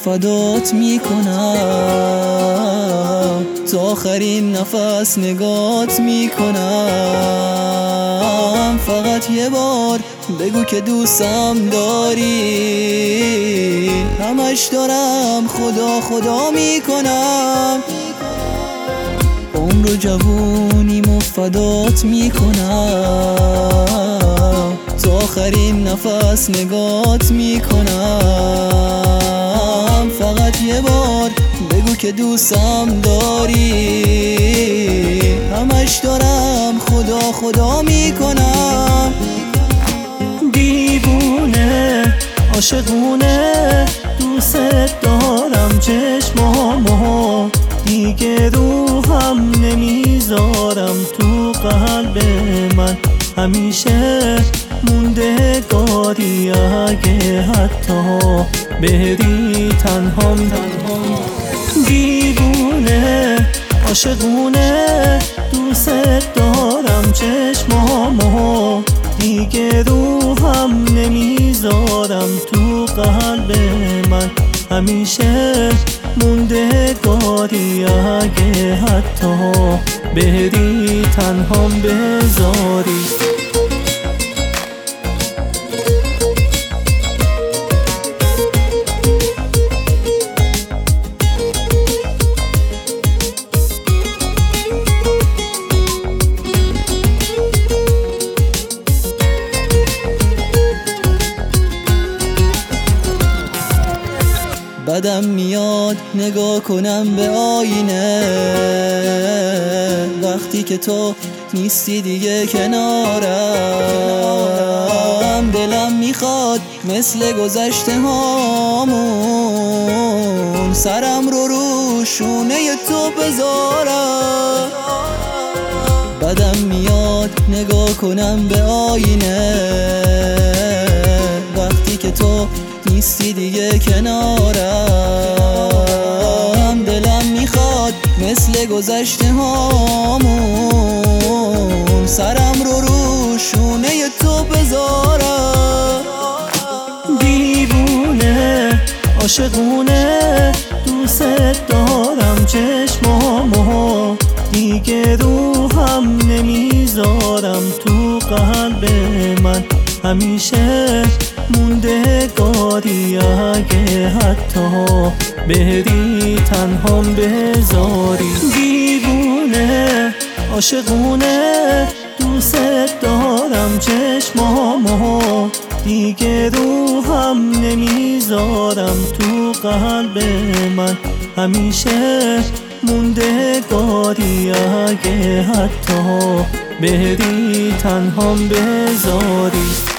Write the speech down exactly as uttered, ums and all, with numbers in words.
فدات میکنم، تا آخرین نفس نگات میکنم. فقط یه بار بگو که دوستم داری، همش دارم خدا خدا میکنم. عمر و جوونیمو فدات میکنم، تا آخرین نفس نگات میکنم. فقط یه بار بگو که دوستم داری، همش دارم خدا خدا میکنم. دیوونه عاشقونه دوست دارم، چشمامو دیگه روحم نمیذارم. تو قلب من همیشه موندگاری، اگه حتی بری تنهام تنهام. دیوونه عاشقونه دوست دارم، چشمامو دیگه روحم نمیذارم. تو قلب من همیشه موندگاری، اگه حتی بری تنهام بذاری. بدم میاد نگاه کنم به آینه، وقتی که تو نیستی دیگه کنارم. دلم میخواد مثل گذشته هامون، سرم رو رو شونه تو بذارم. بدم میاد نگاه کنم به آینه، وقتی که تو نیستی دیگه کنارم. دلم میخواد مثل گذشته هامون، سرم رو رو شونه تو بذارم. دیوونه عاشقونه دوست دارم، چشمامو دیگه روحم نمیذارم. تو قلب من همیشه موندگاری، اگه حتی بری تنهام بذاری. دیوونه عاشقونه دوست دارم، چشمامو دیگه روحم نمیذارم. تو قلب من همیشه موندگاری، اگه حتی بری تنهام بذاری.